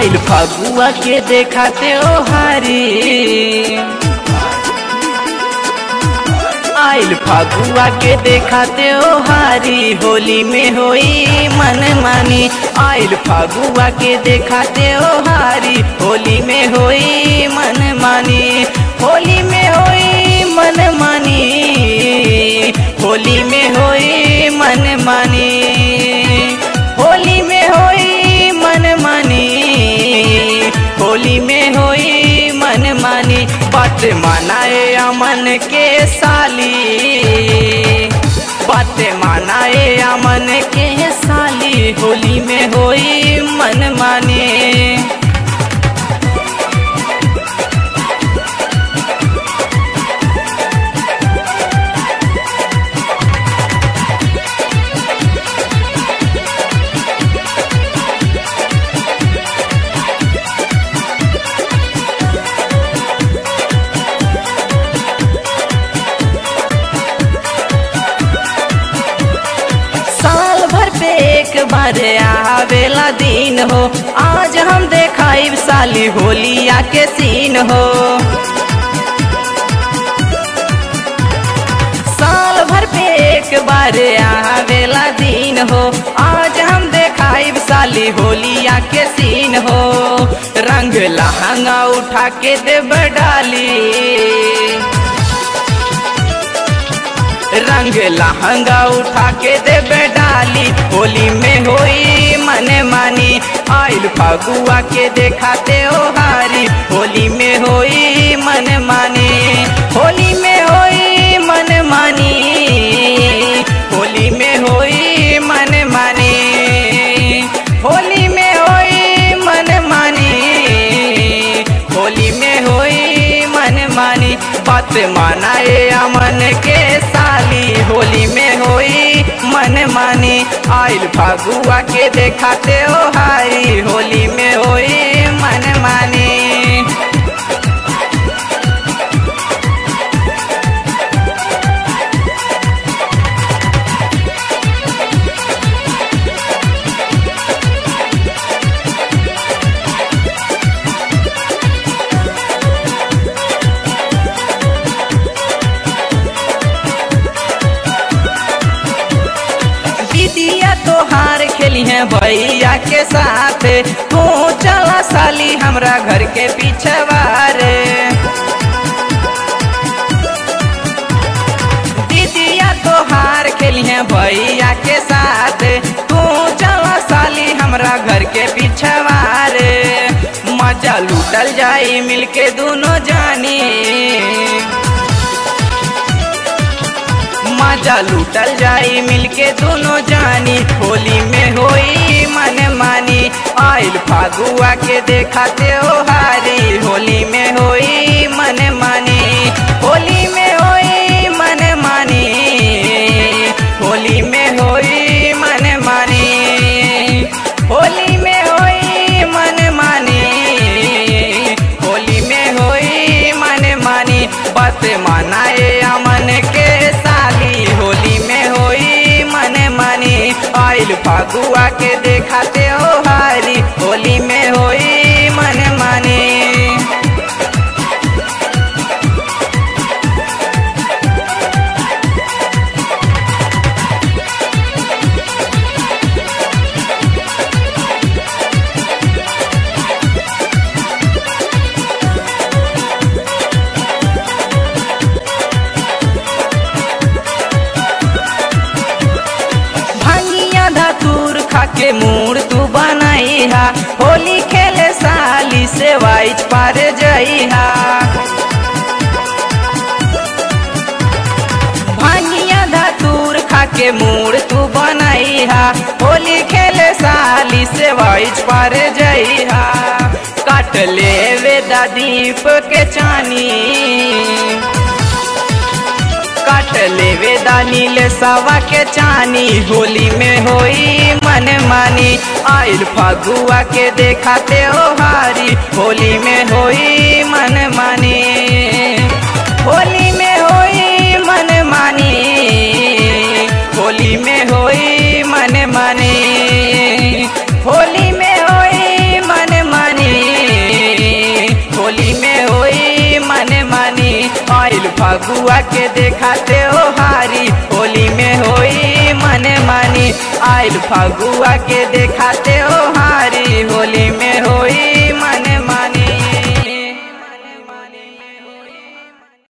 आइल फगुआ के देखाते ओ हारी, आइल फगुआ के देखाते ओ हारी, होली में होई मन मानी। आइल फगुआ के देखाते ओ हारी, होली में होई मन मानी। होली में होई मन मानी, होली में होई मन मानी, होली में होई मन मानी, होली में होई मन मानी। बात मानाए अमन के साली, बात मानाए अमन के साली, होली में होई मन मानी। एक बार आवेला दिन हो, आज हम देखाइब साली होलिया के सीन हो। साल भर पे एक बार आवेला दिन हो, आज हम देखाइब साली होलिया के सीन हो। रंग लहंगा उठा के देब डाली, रंग लहंगा उठा के देबे डाली, होली में होई मन मानी। आइल फगुआ के देखाते ओ हारी, होली में होई मन मानी। होली में होई मन मानी, होली में होई मन मानी, होली में होई मन मानी, होली में होई मन मानी। बात मानाए अमन के साली, होली में होई मन मानी। आइल फगुआ के देखाते ओ हारी, होली में होई मन मानी। तोहार खेली है भैया के साथ, तू चला साली हमरा घर के पीछे वारे। दीदिया तोहार खेली है भैया के साथ, तू चला साली हमरा घर के पीछे वारे। मजा लूटल जाई मिलके दोनों जानी, मजा लूटल जाई मिलके दोनों जानी, होली में होई मन मानी। आइल फगुआ के देखाते ओ हारी, होली में होई मन मानी। होली में होई मन मानी, होली में होई मन मानी, होली में होई मन मानी, होली में होई मन मानी। बात मानाए अमन के साली, होली में होई मन मानी। आइल फगुआ के देखाते ओ हारी, होली में होई मन मानी। के मूड तू बनाई हा, होली खेले साली से वाइच पार जाई हा। भांगिया धातूर खा के मूड तू बनाई हा, होली खेले साली से वाइच पार जाई हा। काट ले वेदा दीप के चानी, काट लेवे दानील सवा के चानी, होली में होई मन मानी। आइल फगुआ के देखाते ओ हारी, होली में होई मन मानी, होली में होई मन मानी, होली में होई मन मानी, होली में होई मन मानी। फगुआ के देखाते ओ हारी होली में होई मने मानी आइल फगुआ के देखाते ओ हारी होली में होई